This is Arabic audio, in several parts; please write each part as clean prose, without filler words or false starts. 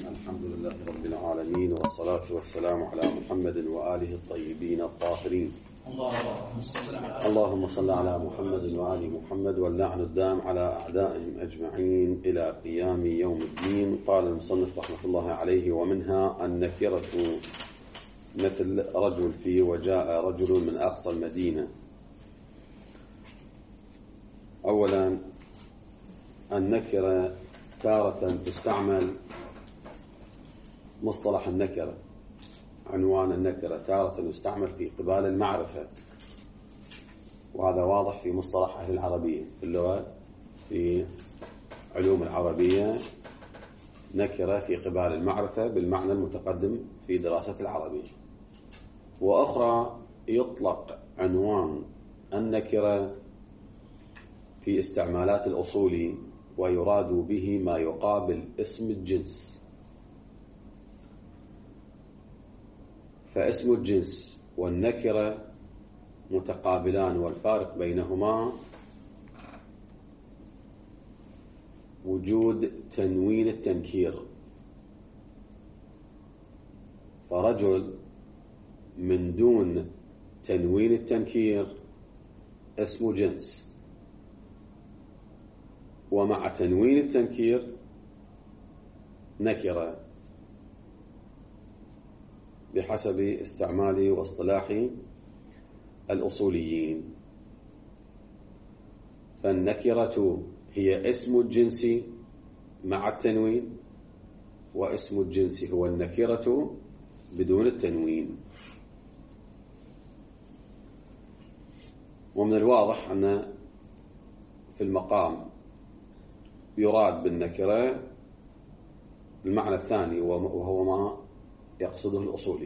الحمد لله رب العالمين، والصلاة والسلام على محمد وآله الطيبين الطاهرين. اللهم صل على محمد وآل محمد، واللعن الدام على أعدائهم أجمعين إلى قيام يوم الدين. قال المصنف رحمة الله عليه: ومنها النكرة مثل رجل فيه وجاء رجل من أقصى المدينة. أولا، النكرة تارة تستعمل مصطلح النكرة، عنوان النكرة تارة يستعمل في قبال المعرفة، وهذا واضح في مصطلح أهل العربية في اللغة، في علوم العربية نكرة في قبال المعرفة بالمعنى المتقدم في دراسة العربية. وأخرى يطلق عنوان النكرة في استعمالات الأصول، ويراد به ما يقابل اسم الجنس. فاسم الجنس والنكرة متقابلان، والفارق بينهما وجود تنوين التنكير. فرجل من دون تنوين التنكير اسم جنس، ومع تنوين التنكير نكرة بحسب استعمال واصطلاح الأصوليين. فالنكرة هي اسم الجنس مع التنوين، واسم الجنس هو النكرة بدون التنوين. ومن الواضح أن في المقام يراد بالنكرة المعنى الثاني، وهو ما يقصده الأصولي.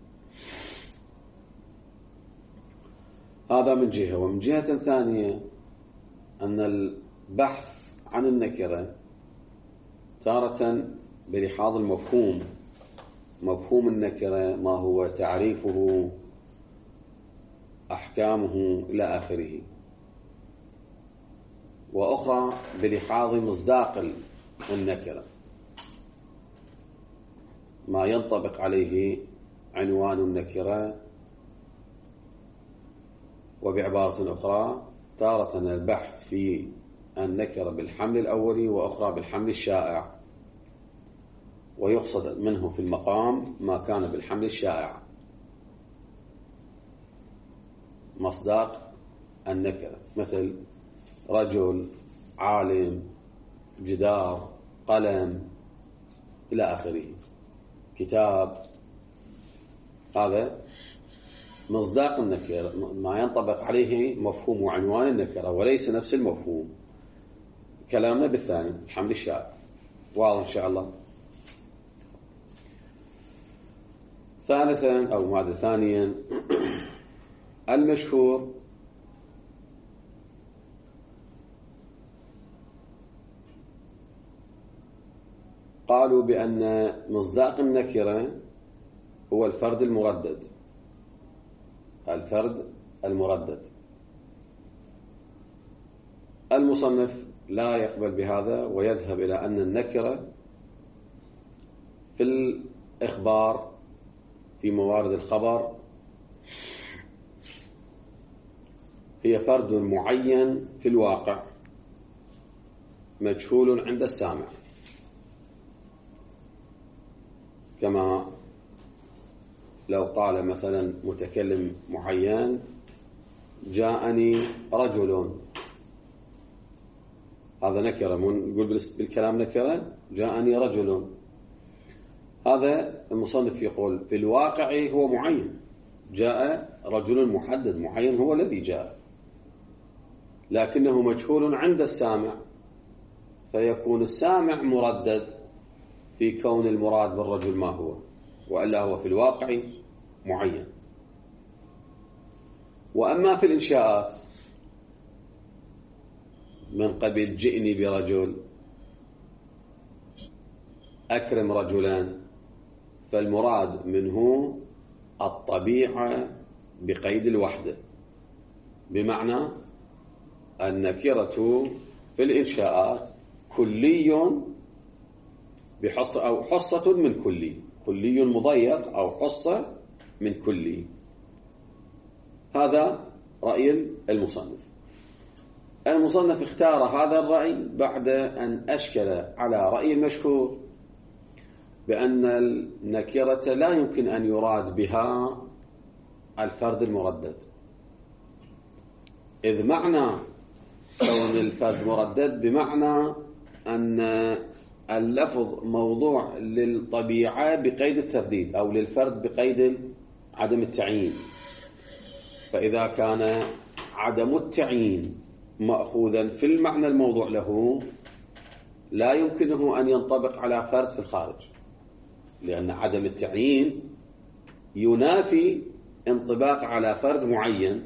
هذا من جهة. ومن جهة ثانية أن البحث عن النكرة تارة بلحاظ المفهوم، مفهوم النكرة ما هو تعريفه، أحكامه إلى آخره. وأخرى بلحاظ مصداق النكرة، ما ينطبق عليه عنوان النكرة. وبعبارة أخرى تارة البحث في النكرة بالحمل الأولي، وأخرى بالحمل الشائع، ويقصد منه في المقام ما كان بالحمل الشائع مصداق النكرة، مثل رجل، عالم، جدار، قلم إلى آخره، كتاب. هذا مصداق النكرة، ما ينطبق عليه مفهوم وعنوان النكرة، وليس نفس المفهوم. كلامنا بالثاني الحمل الشائع، واضح إن شاء الله. ثالثا أو مادة ثانيا، المشهور قالوا بأن مصداق النكرة هو الفرد المردد، الفرد المردد. المصنف لا يقبل بهذا، ويذهب إلى أن النكرة في الإخبار في موارد الخبر هي فرد معين في الواقع مجهول عند السامع، كما لو قال مثلا متكلم معين: جاءني رجل، هذا نكرة، نقول بالكلام نكرة، جاءني رجل. هذا المصنف يقول في الواقع هو معين، جاء رجل محدد معين هو الذي جاء، لكنه مجهول عند السامع، فيكون السامع مردد في كون المراد بالرجل ما هو، وإلا هو في الواقع معين. وأما في الإنشاءات من قبل جئني برجل، أكرم رجلا، فالمراد منه الطبيعة بقيد الوحدة، بمعنى النكرة في الإنشاءات كلي بحصة أو حصة من كلي، كلي مضيق أو حصة من كلي. هذا رأي المصنف. المصنف اختار هذا الرأي بعد أن أشكل على رأي المشهور بأن النكرة لا يمكن أن يراد بها الفرد المردد، إذ معنى كون الفرد مردد بمعنى أن اللفظ موضوع للطبيعة بقيد الترديد أو للفرد بقيد عدم التعيين. فإذا كان عدم التعيين مأخوذا في المعنى الموضوع له لا يمكنه أن ينطبق على فرد في الخارج، لأن عدم التعيين ينافي انطباق على فرد معين.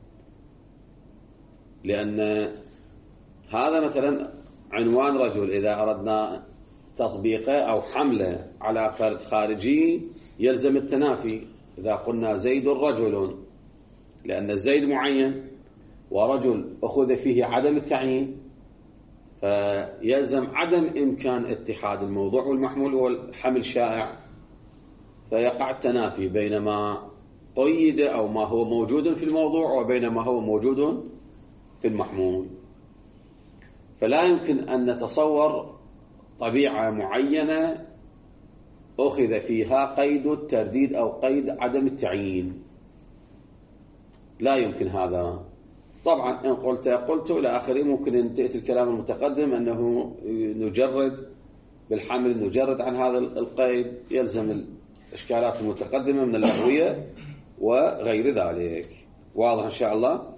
لأن هذا مثلا عنوان رجل إذا أردنا تطبيقه أو حمله على فرد خارجي يلزم التنافي. إذا قلنا زيد رجل، لأن زيد معين ورجل أخذ فيه عدم التعيين، فيلزم عدم إمكان اتحاد الموضوع والمحمول والحمل شائع، فيقع التنافي بين ما قيد أو ما هو موجود في الموضوع وبين ما هو موجود في المحمول. فلا يمكن أن نتصور طبيعة معينة أخذ فيها قيد الترديد أو قيد عدم التعيين، لا يمكن هذا. طبعا إن قلت إلى آخره ممكن أن تأتي الكلام المتقدم أنه نجرد بالحمل، نجرد عن هذا القيد، يلزم الإشكالات المتقدمة من اللغوية وغير ذلك. واضح إن شاء الله؟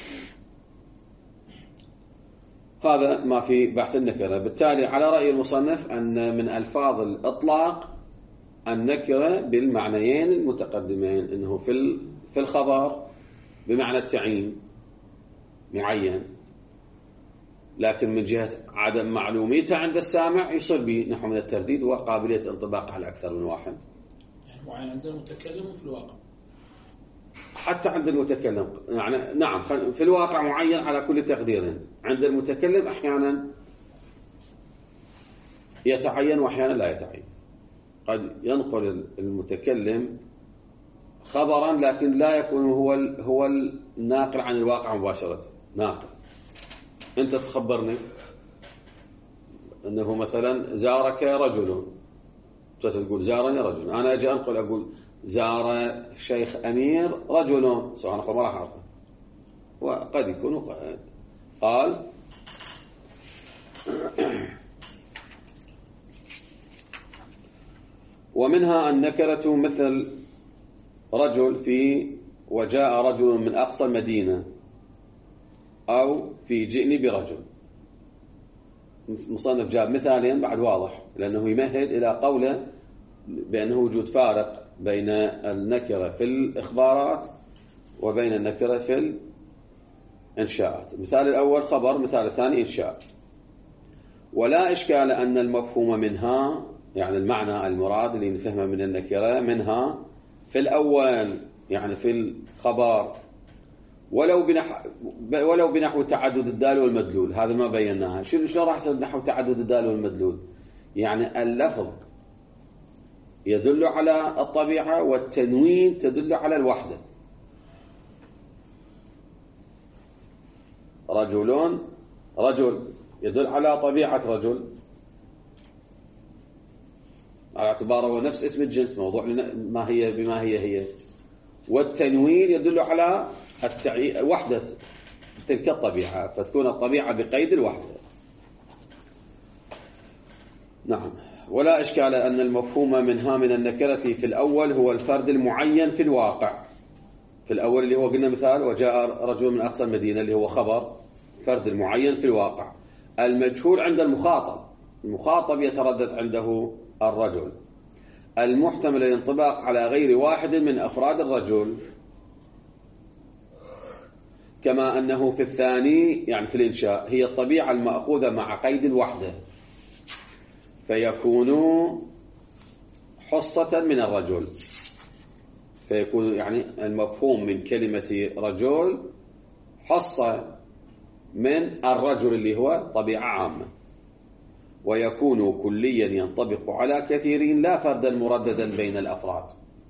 هذا ما في بحث النكرة. بالتالي على رأي المصنف أن من ألفاظ الإطلاق النكرة بالمعنيين المتقدمين، أنه في الخبر بمعنى التعيين معين، لكن من جهة عدم معلوميته عند السامع يصير به نحو من الترديد وقابلية الانطباق على أكثر من واحد. يعني معين عند المتكلم وفي الواقع، حتى عند المتكلم يعني نعم في الواقع معين على كل تقدير. عند المتكلم أحيانا يتعين وأحيانا لا يتعين. قد ينقل المتكلم خبرا لكن لا يكون هو الناقل عن الواقع مباشرة. ناقل، أنت تخبرني أنه مثلا زارك رجل، تقول زارني رجل، أنا أجي أنقل أقول زار الشيخ أمير رجل، سواء أقول ما راح أعرفه، وقد يكون قال ومنها النكرة مثل رجل في وجاء رجل من أقصى المدينة، أو في جئني برجل. مصنف جاب مثالين بعد واضح، لأنه يمهد إلى قوله بأنه وجود فارق بين النكرة في الإخبارات وبين النكرة في الإنشاءات. المثال الأول خبر، مثال الثاني إنشاء. ولا إشكال أن المفهوم منها، يعني المعنى المراد اللي نفهمه من النكرة منها في الأول يعني في الخبر، ولو بنحو تعدد الدال والمدلول. هذا ما بيناها. شو راح يصير نحو تعدد الدال والمدلول؟ يعني اللفظ يدل على الطبيعة والتنوين تدل على الوحدة. رجل يدل على طبيعة رجل على اعتباره نفس اسم الجنس، موضوع ما هي بما هي. والتنوين يدل على وحدة تلك الطبيعة، فتكون الطبيعة بقيد الوحدة. نعم. ولا إشكال أن المفهوم منها من النكرة في الأول هو الفرد المعين في الواقع. في الأول اللي هو قلنا مثال وجاء رجل من أقصى المدينة اللي هو خبر، فرد المعين في الواقع. المجهول عند المخاطب يتردد عنده الرجل، المحتمل الانطباق على غير واحد من أفراد الرجل، كما أنه في الثاني يعني في الإنشاء هي الطبيعة المأخوذة مع قيد الوحدة، فيكون حصة من الرجل. فيكون يعني المفهوم من كلمة رجل حصة من الرجل اللي هو طبيعة عامة. ويكون كليا ينطبق على كثيرين لا فردا مرددا بين الأفراد.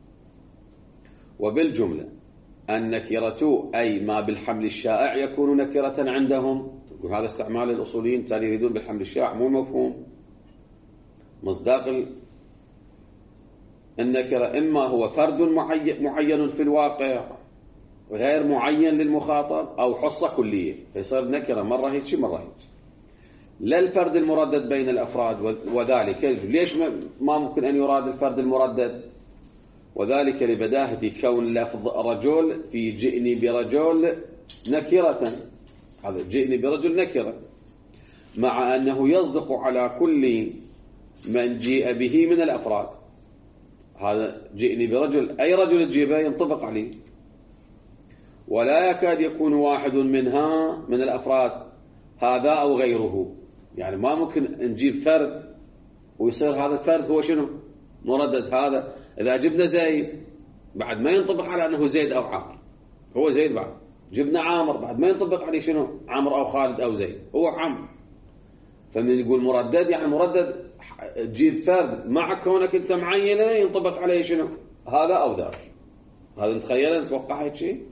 وبالجملة النكرة أي ما بالحمل الشائع يكون نكرة عندهم. وهذا استعمال الأصوليين تالي يريدون بالحمل الشائع مو مفهوم مصداق النكرة إما هو فرد معين في الواقع وغير معين للمخاطب أو حصة كلية فيصير نكرة مرة هيك مرة هيك، لا الفرد المردد بين الأفراد. وذلك ليش ما ممكن أن يراد الفرد المردد؟ وذلك لبداهة كون لفظ رجل في جئني برجل نكرة، هذا جئني برجل نكرة، مع أنه يصدق على كل من جيء به من الأفراد. هذا جئني برجل أي رجل تجيبه ينطبق عليه، ولا يكاد يكون واحد منها من الأفراد هذا أو غيره. يعني ما ممكن نجيب فرد ويصير هذا الفرد هو شنو مردد. هذا إذا جبنا زيد بعد ما ينطبق على أنه زيد أو عامر، هو زيد. بعد جبنا عامر بعد ما ينطبق عليه شنو عامر أو خالد أو زيد، هو عامر. فمن يقول مردد يعني مردد تجيب فرد مع كونك أنت معينة ينطبق عليه شنو هذا أو ذاك. هذا نتخيل نتوقع هيك شيء،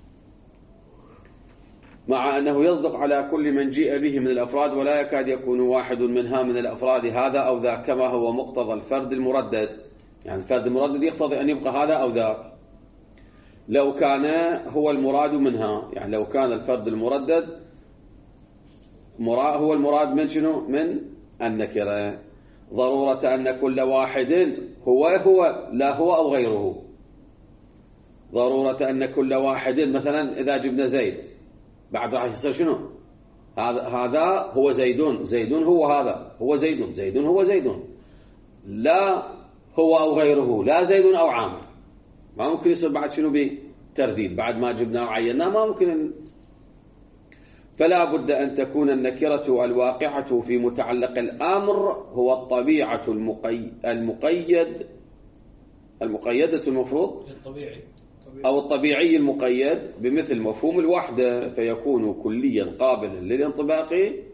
مع أنه يصدق على كل من جيء به من الأفراد ولا يكاد يكون واحد منها من الأفراد هذا أو ذاك، كما هو مقتضى الفرد المردد. يعني الفرد المردد يقتضي أن يبقى هذا أو ذاك لو كان هو المراد منها. يعني لو كان الفرد المردد هو المراد من شنو من النكرة، ضرورة أن كل واحد هو لا هو أو غيره. ضرورة أن كل واحد مثلا إذا جبنا زيد بعد راح يصير شنو هذا هو زيدون، زيدون هو هذا هو زيدون، زيدون هو زيدون، لا هو أو غيره، لا زيدون أو عامر. ما ممكن يصير بعد شنو بترديد بعد ما جبناه وعيناه، ما ممكن. فلا بد أن تكون النكرة الواقعة في متعلق الأمر هو الطبيعة المقيدة المفروض أو الطبيعي المقيد بمثل مفهوم الوحدة، فيكون كليا قابلا للانطباق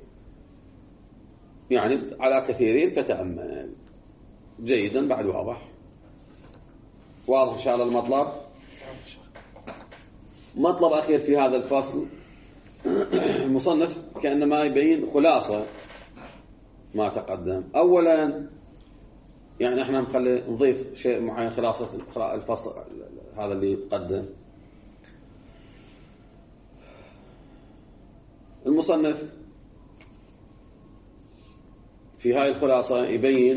يعني على كثيرين. فتأمل جيدا بعد. واضح إن شاء الله المطلب. مطلب أخير في هذا الفصل المصنف كأنما يبين خلاصة ما تقدم. أولا يعني احنا نضيف شيء معين خلاصة الفصل هذا اللي يتقدم. المصنف في هاي الخلاصة يبين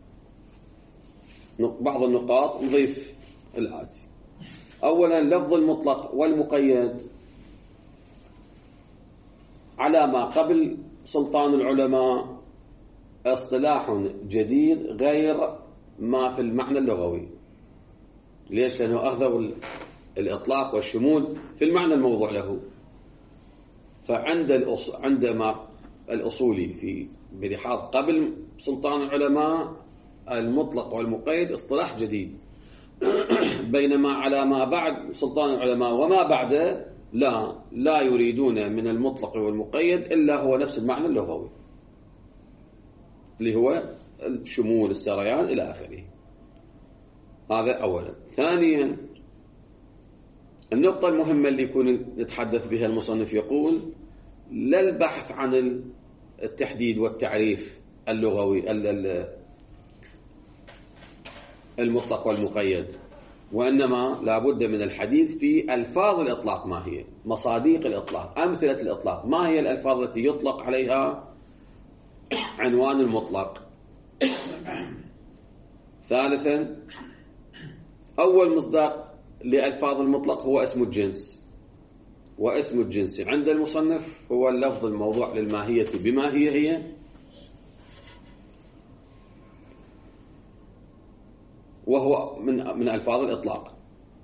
بعض النقاط، نضيف الآتي. أولا لفظ المطلق والمقيد على ما قبل سلطان العلماء اصطلاح جديد غير ما في المعنى اللغوي. ليش؟ لأنه أخذوا الإطلاق والشمول في المعنى الموضوع له. فعندما الأصولي في بلحاظ قبل سلطان العلماء المطلق والمقيد اصطلاح جديد، بينما على ما بعد سلطان العلماء وما بعده لا يريدون من المطلق والمقيد إلا هو نفس المعنى اللغوي اللي هو الشمول السريان إلى آخره. هذا أولا. ثانيا النقطة المهمة اللي يكون نتحدث بها المصنف يقول لا البحث عن التحديد والتعريف اللغوي المطلق والمقيد، وإنما لابد من الحديث في ألفاظ الإطلاق. ما هي مصاديق الإطلاق، أمثلة الإطلاق، ما هي الألفاظ التي يطلق عليها عنوان المطلق. ثالثا أول مصداق لألفاظ المطلق هو اسم الجنس، واسم الجنس عند المصنف هو اللفظ الموضوع للماهية بما هي وهو من ألفاظ الإطلاق.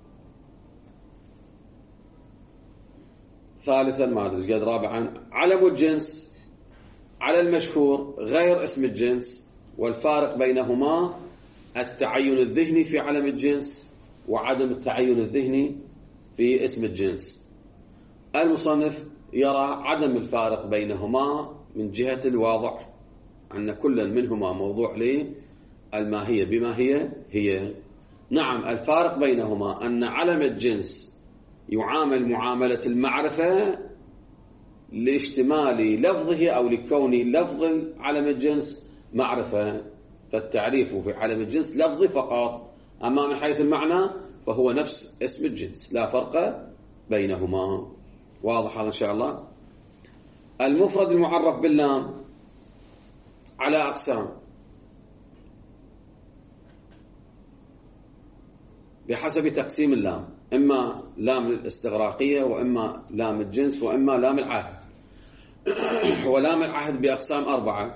ثالثا رابعا علم الجنس على المشهور غير اسم الجنس، والفارق بينهما التعين الذهني في علم الجنس وعدم التعين الذهني في اسم الجنس. المصنف يرى عدم الفارق بينهما من جهة الواضع أن كل منهما موضوع للماهية بما هي. نعم، الفارق بينهما أن علم الجنس يعامل معاملة المعرفة لاشتمال لفظه أو لكون لفظ علم الجنس معرفة، فالتعريف في علم الجنس لفظي فقط، أما من حيث المعنى فهو نفس اسم الجنس، لا فرق بينهما. واضح هذا إن شاء الله. المفرد المعرف باللام على أقسام بحسب تقسيم اللام، إما لام الاستغراقية، وإما لام الجنس، وإما لام العهد. ولام العهد بأقسام 4.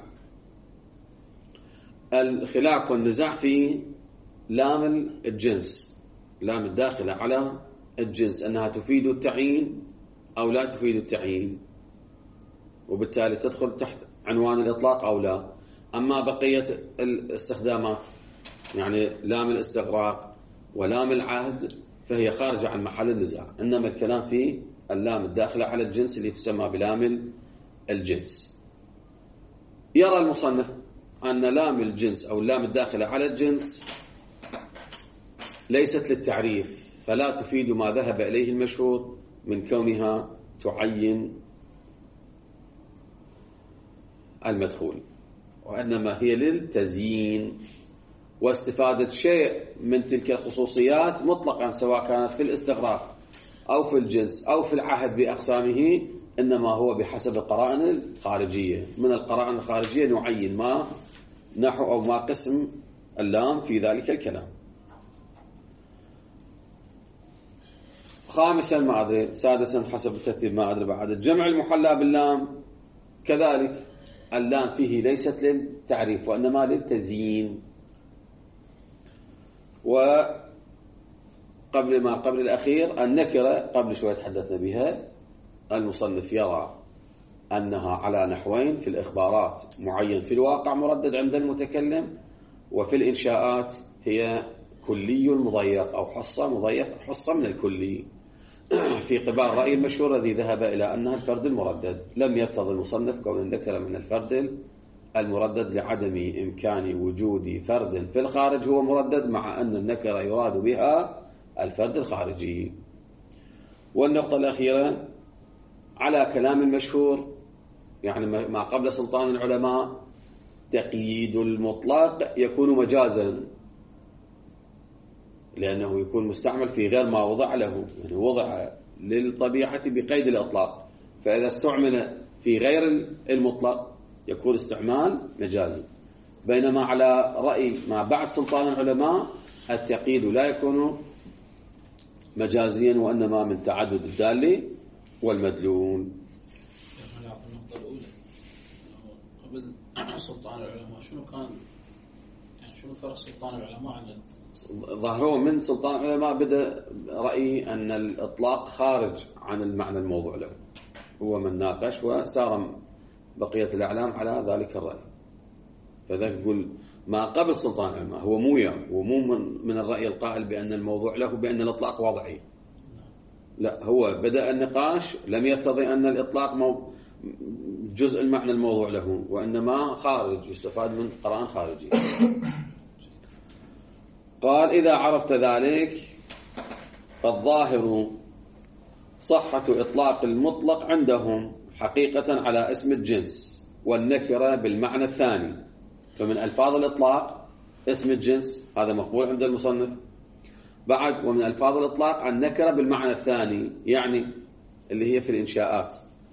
الخلاف والنزاع في لام الجنس، لام الداخلة على الجنس، أنها تفيد التعيين أو لا تفيد التعيين، وبالتالي تدخل تحت عنوان الإطلاق أو لا. أما بقية الاستخدامات يعني لام الاستغراق ولام العهد فهي خارجة عن محل النزاع، إنما الكلام في اللام الداخلة على الجنس اللي تسمى بلام الجنس. يرى المصنف أن لام الجنس أو اللام الداخلة على الجنس ليست للتعريف، فلا تفيد ما ذهب إليه المشهور من كونها تعين المدخول، وإنما هي للتزيين واستفادة شيء من تلك الخصوصيات مطلقا، سواء كانت في الاستغراق أو في الجنس أو في العهد بأقسامه، إنما هو بحسب القرائن الخارجية. من القرائن الخارجية نعين ما نحو أو ما قسم اللام في ذلك الكلام. خامسا ما أدري، سادسا حسب الترتيب ما أدري بعد، الجمع المحلى باللام كذلك اللام فيه ليست للتعريف وإنما للتزيين. وقبل الأخير النكرة قبل شوية تحدثنا بها، المصنف يرى أنها على نحوين: في الإخبارات معين في الواقع مردد عند المتكلم، وفي الإنشاءات هي كلي مضيق أو حصة مضيق، حصة من الكلي. في قبال الرأي المشهور الذي ذهب إلى أنها الفرد المردد، لم يرتضي المصنف كون النكرة من الفرد المردد لعدم إمكان وجود فرد في الخارج هو مردد، مع أن النكرة يراد بها الفرد الخارجي. والنقطة الأخيرة على كلام المشهور، يعني ما قبل سلطان العلماء، تقييد المطلق يكون مجازا، لأنه يكون مستعمل في غير ما وضع له، يعني وضع للطبيعة بقيد الإطلاق، فإذا استعمل في غير المطلق يكون استعمال مجازي. بينما على رأي ما بعد سلطان العلماء التقييد لا يكون مجازيا، وإنما من تعدد الدال والمدلول. النقطة الأولى قبل سلطان العلماء شنو كان، يعني شنو فرق سلطان العلماء عن ظهروا من سلطان العلماء بدأ رأي أن الإطلاق خارج عن المعنى الموضوع له، هو من ناقش وسار بقية الأعلام على ذلك الرأي. فذلك يقول ما قبل سلطان العلماء هو مو من الرأي القائل بأن الموضوع له بأن الإطلاق وضعي، لا، هو بدأ النقاش لم يرتضي أن الإطلاق جزء المعنى الموضوع له، وإنما خارج، يستفاد من قرآن خارجي. قال إذا عرفت ذلك فالظاهر صحة إطلاق المطلق عندهم حقيقة على اسم الجنس والنكرة بالمعنى الثاني، فمن ألفاظ الإطلاق اسم الجنس هذا مقبول عند المصنف. بعد ومن ألفاظ الإطلاق النكرة بالمعنى الثاني، يعني اللي هي في الإنشاءات،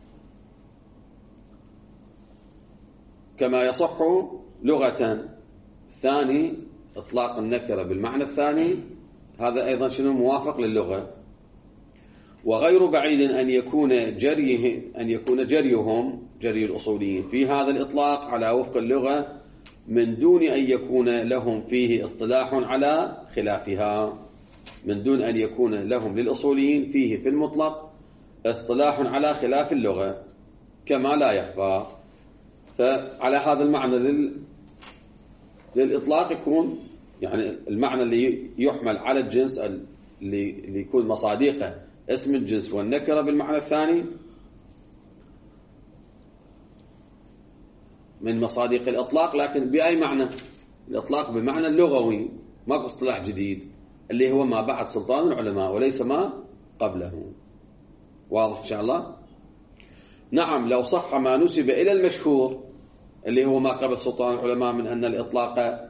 كما يصح لغة ثاني إطلاق النكرة بالمعنى الثاني، هذا أيضا شنو موافق للغة. وغير بعيد أن يكون جريهم جري الأصوليين في هذا الإطلاق على وفق اللغة من دون أن يكون لهم فيه اصطلاح على خلافها، من دون أن يكون لهم للأصوليين فيه في المطلق اصطلاح على خلاف اللغة، كما لا يخفى. فعلى هذا المعنى للإطلاق يكون يعني المعنى اللي يحمل على الجنس اللي يكون مصادقه اسم الجنس والنكرة بالمعنى الثاني، من مصادق الإطلاق، لكن بأي معنى؟ الإطلاق بمعنى اللغوي، ماكو اصطلاح جديد اللي هو ما بعد سلطان العلماء وليس ما قبله. واضح إن شاء الله؟ نعم، لو صح ما نسب إلى المشهور اللي هو ما قبل سلطان العلماء من أن الإطلاق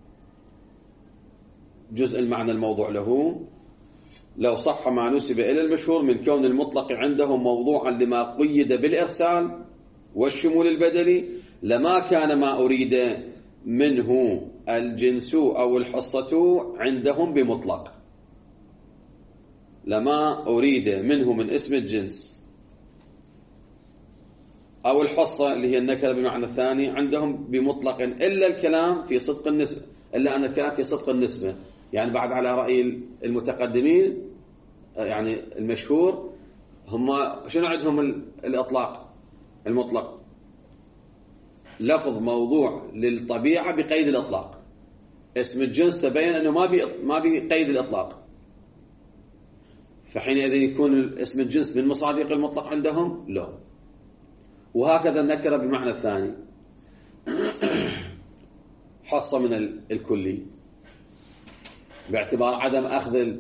جزء المعنى الموضوع له، لو صح ما نسب إلى المشهور من كون المطلق عندهم موضوعا لما قيد بالإرسال والشمول البدلي، لما كان ما أريد منه الجنس أو الحصة عندهم بمطلق. لما أريد منه من اسم الجنس أو الحصة اللي هي النكرة بمعنى الثاني عندهم بمطلق، إلا الكلام في صدق النسبة، إلا أن الكلام في صدق النسبة. يعني بعد على رأي المتقدمين يعني المشهور، هم شنو عندهم الإطلاق المطلق؟ لفظ موضوع للطبيعة بقيد الإطلاق. اسم الجنس تبين أنه ما بقيد الإطلاق، فحينئذ يكون اسم الجنس من مصادق المطلق عندهم؟ لا. وهكذا النكرة بمعنى الثاني حصة من الكلي باعتبار عدم أخذ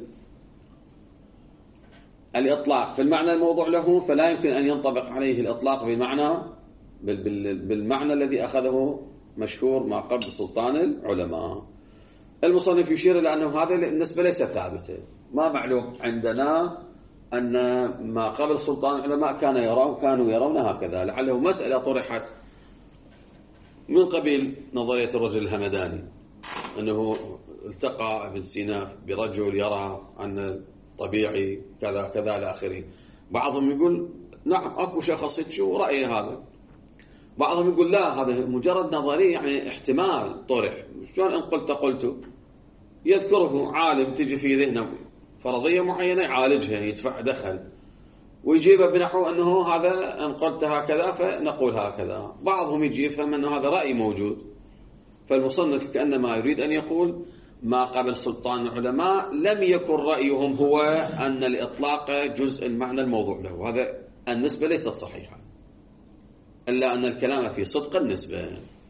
الإطلاق في المعنى الموضوع له، فلا يمكن أن ينطبق عليه الإطلاق بالمعنى الذي أخذه مشهور ما قبل سلطان العلماء. المصنف يشير إلى أنه هذه النسبة ليست ثابتة، ما معلوم عندنا أن ما قبل سلطان العلماء كانوا يرون هكذا، لعله مسألة طرحت من قبيل نظرية الرجل الهمداني، أنه التقى ابن سينا برجل يرى أن طبيعي كذا كذا إلى آخره. بعضهم يقول نعم أكو شخص شو رأي هذا، بعضهم يقول لا هذا مجرد نظرية، يعني احتمال طرح. شلون إن قلت يذكره عالم تجي في ذهنه فرضية معينة يعالجها، يدفع دخل ويجيبها بنحو أنه هذا إن قلت هكذا فنقول هكذا. بعضهم يجي يفهم أنه هذا رأي موجود، فالمصنف كأنما يريد أن يقول ما قبل سلطان العلماء لم يكن رأيهم هو أن الإطلاق جزء المعنى الموضوع له، هذا النسبة ليست صحيحة، إلا أن الكلام في صدق النسبة.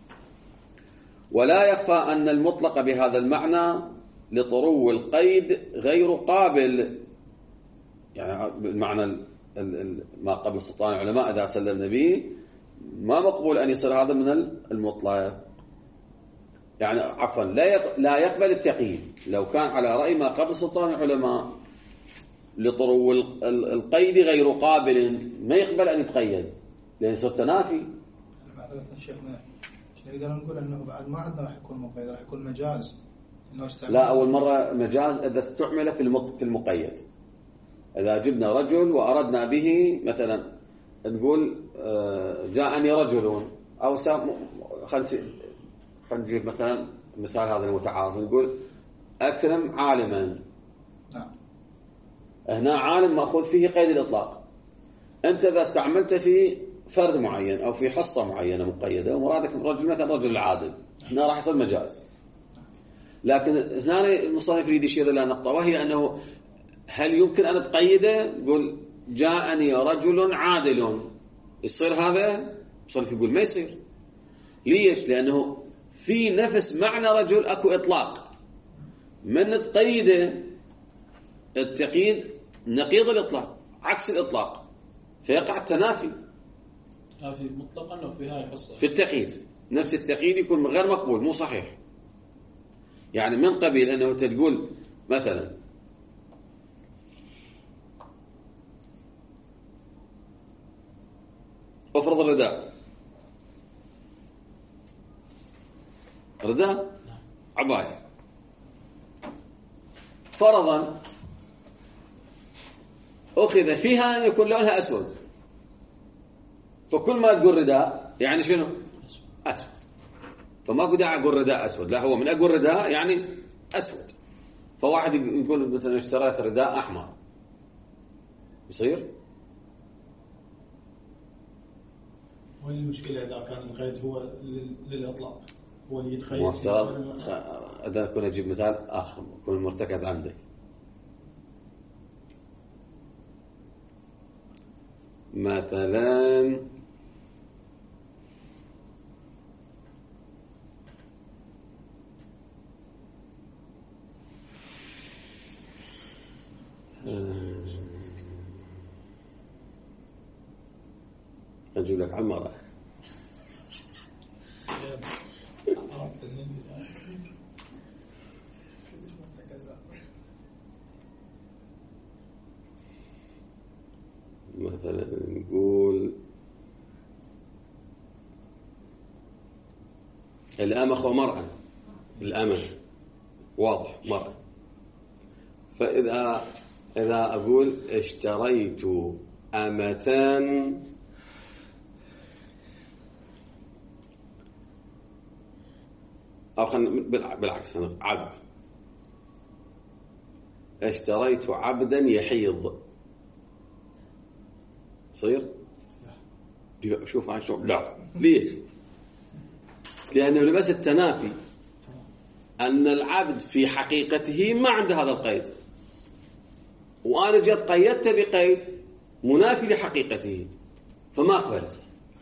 ولا يخفى أن المطلق بهذا المعنى لطرو القيد غير قابل، يعني بالمعنى ما قبل سلطان العلماء إذا سلمنا به ما مقبول أن يصير هذا من المطلق، يعني عفوا لا يقبل التقييد. لو كان على رأي ما قبل سلطان العلماء لطرو القيد غير قابل، ما يقبل أن يتقيد لأن صار تنافي. معذرة شيخنا، نقدر نقول أنه بعد ما عندنا راح يكون مقيد، راح يكون مجاز. لا، أول مرة مجاز إذا استعمل في المقيد. إذا جبنا رجل وأردنا به مثلا نقول جاءني رجل، أو خلينا نجيب مثلا مثال هذا المتعارف، نقول أكرم عالما. نعم. هنا عالم مأخوذ فيه قيد الإطلاق. أنت إذا استعملت في فرد معين أو في حصة معينة مقيدة ومرادك رجل مثلا رجل العادل، هنا راح يصير مجاز. لكن هنا المصنف يريد يشير إلى نقطة، وهي أنه هل يمكن أن تقيده؟ يقول جاءني رجل عادل، يصير هذا؟ المصنف يقول ما يصير. ليش؟ لأنه في نفس معنى رجل أكو إطلاق، من تقيده التقييد نقيض الإطلاق، عكس الإطلاق، فيقع التنافي. في مطلقا وفي هاي القصة في التقييد نفس التقييد يكون غير مقبول، مو صحيح. يعني من قبيل أنه تقول مثلا افرض الرداء عباية، فرضا أخذ فيها أن يكون لونها أسود، فكل ما تقول رداء يعني شنو؟ أسود. فما قد أقول رداء أسود، لا، هو من أقول رداء يعني أسود. فواحد يقول مثلا اشتريت رداء أحمر، يصير؟ وين المشكلة إذا كان القيد هو للإطلاق، هو اللي يتخيل؟ مفترض إذا كنا نجيب مثال آخر يكون مرتكز عندك. مثلا أجيب لك على المرأة. عرفت النبي مثلا نقول الأمة ومرأة، الأمة واضح مرأة. فإذا أقول اشتريت أمة أو بالعكس عبد، اشتريت عبدا يحيض، تصير؟ شوف هاي شو لا. ليش؟ لأنه لبس التنافي أن العبد في حقيقته ما عنده هذا القيد، وأنا جيت قيدته بقيد منافي لحقيقته فما قبلت.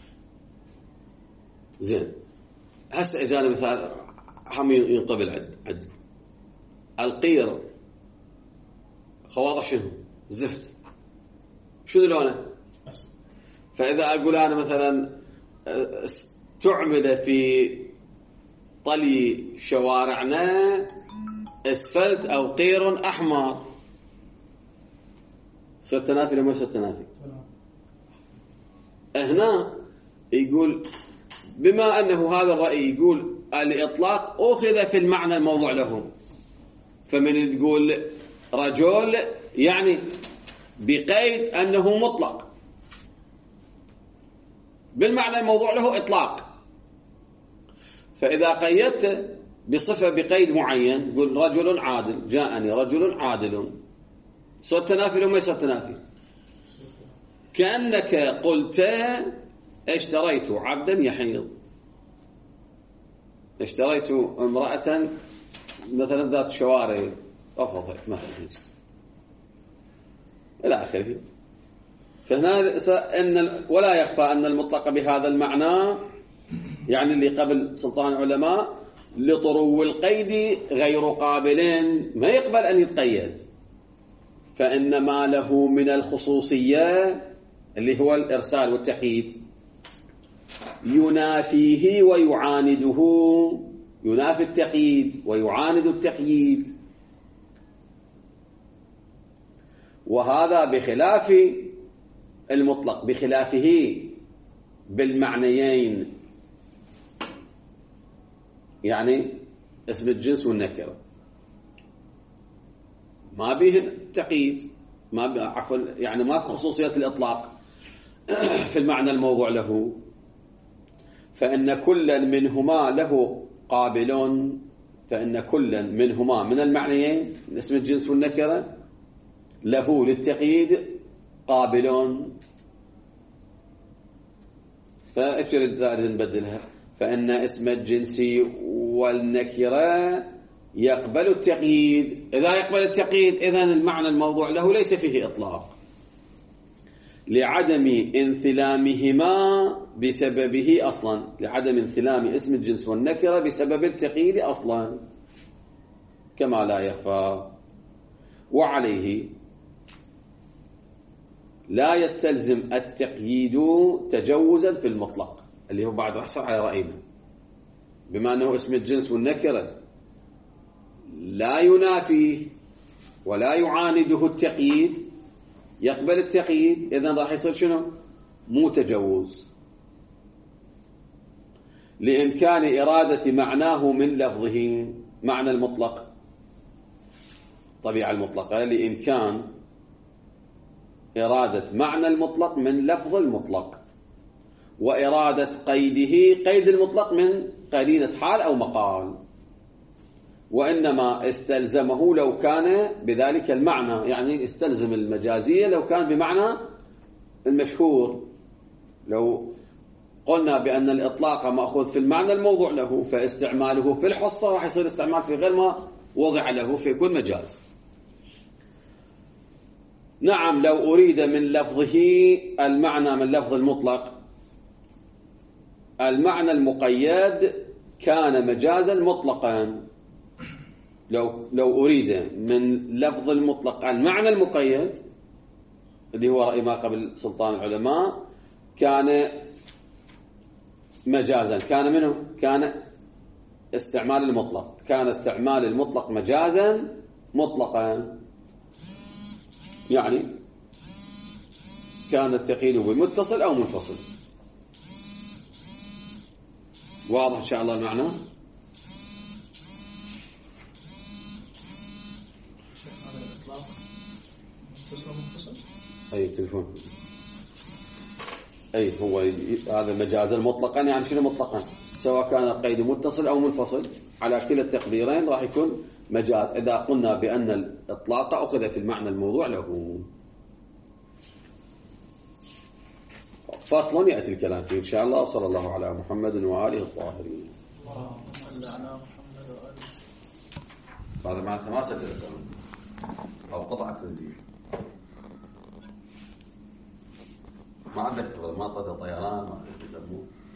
زين، هسه اجانا مثال هم ينقبل عندكم. القير خواضع شنو؟ زفت. شنو لونه؟ فإذا أقول أنا مثلا استعمل في طلي شوارعنا اسفلت أو قير أحمر، صار تنافي لما يصير تنافي؟ هنا يقول بما أنه هذا الرأي يقول الإطلاق أخذ في المعنى الموضوع له، فمن تقول رجل يعني بقيد أنه مطلق، بالمعنى الموضوع له إطلاق. فإذا قيدت بصفة بقيد معين قل رجل عادل، جاءني رجل عادل، صار تنافي لما يصير تنافي؟ كأنك قلت اشتريت عبدا يحيض، اشتريت امرأة مثلا ذات شوارع أفضل مثلا إلى آخره. فهنا إن ولا يخفى أن المطلق بهذا المعنى يعني اللي قبل سلطان العلماء لطرو القيد غير قابلين، ما يقبل أن يتقيد، فإن ما له من الخصوصية اللي هو الإرسال والتقييد ينافيه ويعانده، ينافي التقييد ويعاند التقييد، وهذا بخلاف المطلق، بخلافه بالمعنيين، يعني اسم الجنس والنكرة ما به تقييد، ما عفوا يعني ما خصوصية الإطلاق في المعنى الموضوع له، فإن كل منهما له قابل، فإن كل منهما من المعنيين اسم الجنس والنكرة له للتقييد قابل. فأجرد ذلك نبدلها، فإن اسم الجنس والنكرة يقبل التقييد. إذا يقبل التقييد إذن المعنى الموضوع له ليس فيه إطلاق لعدم انثلامهما بسببه أصلا، لعدم انثلام اسم الجنس والنكرة بسبب التقييد أصلا كما لا يخفى. وعليه لا يستلزم التقييد تجوزا في المطلق، اللي هو بعد رحصة على رأينا، بما أنه اسم الجنس والنكرة لا ينافيه ولا يعانده التقييد، يقبل التقييد، إذن راح يصير شنو؟ مو تجوز، لإمكان إرادة معناه من لفظه، معنى المطلق طبيعة المطلقة، لإمكان إرادة معنى المطلق من لفظ المطلق، وإرادة قيده قيد المطلق من قرينة حال أو مقال، وإنما استلزمه لو كان بذلك المعنى، يعني استلزم المجازية لو كان بمعنى المشهور. لو قلنا بأن الإطلاق مأخوذ في المعنى الموضوع له، فاستعماله في الحصة راح يصير استعمال في غير ما وضع له، في كل مجاز. نعم لو أريد من لفظه المعنى من لفظ المطلق، المعنى المقيد كان مجازا مطلقا. لو أريد من لفظ المطلق المعنى المقيد اللي هو رأي ما قبل سلطان العلماء كان مجازا كان منه كان استعمال المطلق، كان استعمال المطلق مجازا مطلقا، يعني كان التقييد بمتصل أو منفصل. واضح إن شاء الله المعنى؟ هذا الإطلاق متصل. أي تلفون. أي هو هذا مجازا مطلقا، يعني شنو مطلقا؟ سواء كان القيد متصل أو منفصل، على كلا التقديرين راح يكون مجاز إذا قلنا بأن الإطلاق أخذ في المعنى الموضوع له. فصل يأتي الكلام فيه إن شاء الله. صلى الله على محمد وآله الطاهرين. اللهم صل على محمد وآله. هذا معناته ما سجل أسأل أو قطع التسجيل. ما عندك ما طيران ما يسموه